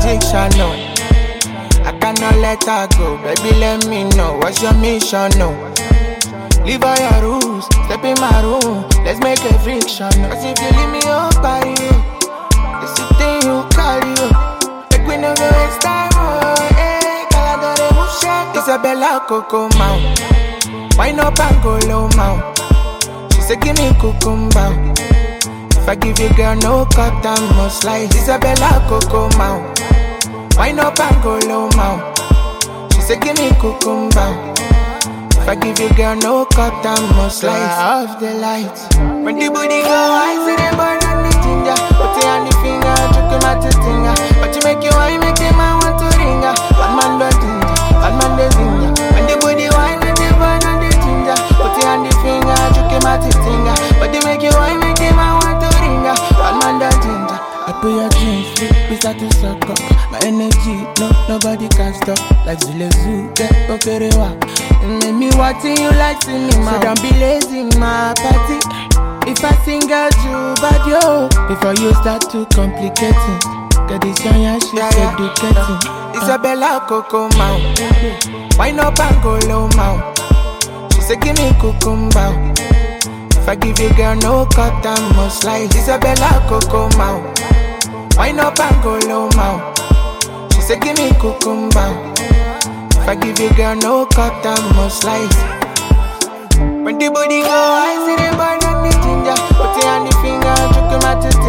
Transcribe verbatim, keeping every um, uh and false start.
addiction, no. I cannot let her go, baby let me know, what's your mission, no. Leave all your rules, step in my room, let's make a friction. Cause if you leave me up, party, it's the thing you carry, make we no go waste time, oh, eh. Caladore Musha, Isabella Coco Mount, wine up and go low mount. She said give me cucumber, if I give you girl no cut and must slice. Isabella Coco Mount, wine up and go low mount. She said give me cucumber, if I give you girl no cut and must slice. Off the lights, when the booty go, I see the burn and the ginger. Put it on the finger, choke him at the finger. But you make you wine, make him man want to ring her. Bad man the ginger, bad man the ginger. When the booty wine, when the burn and the ginger. Put it on the finger, choke him at the finger. But you make you wine, make him man want to ring her. Bad man the ginger. I put your jeans, we start to suck up. My energy, no, nobody can stop. Like Zule Zoo, get okay, wa. Make me watching you like cinema. So don't be lazy, my party. If I sing out you bad yo, before you start to complicate it, get this young yeah, she yeah, said yeah. Ducating uh. Isabella Coco Mount, wine up and go low mount. She said give me cucumber, if I give you girl no cut and must slice. Isabella Coco Mount, wine up and go low mount. She said give me cucumber, if I give you girl no cut and must slice. When the body go, I see the burn and the ginger. Put it on the finger, choke him at the